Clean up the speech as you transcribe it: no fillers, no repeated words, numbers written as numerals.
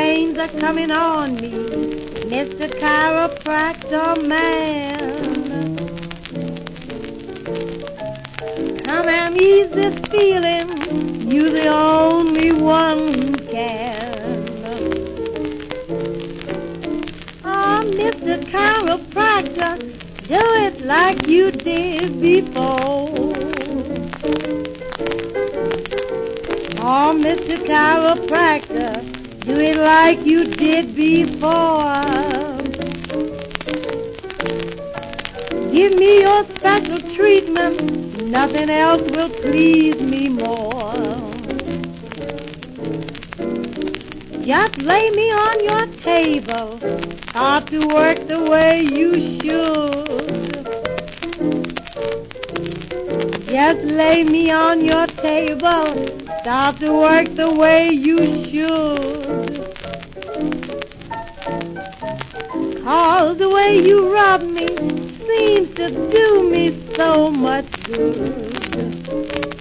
pains are coming on me, Mr. Chiropractor Man. Come and ease this feeling, you're the only one who can. Oh, Mr. Chiropractor, do it like you did before. Oh, Mr. Chiropractor, do it like you did before. Give me your special treatment, nothing else will please me more. Just lay me on your table, start to work the way you should. Just lay me on your table, start to work the way you should. 'Cause the way you rub me seems to do me so much good.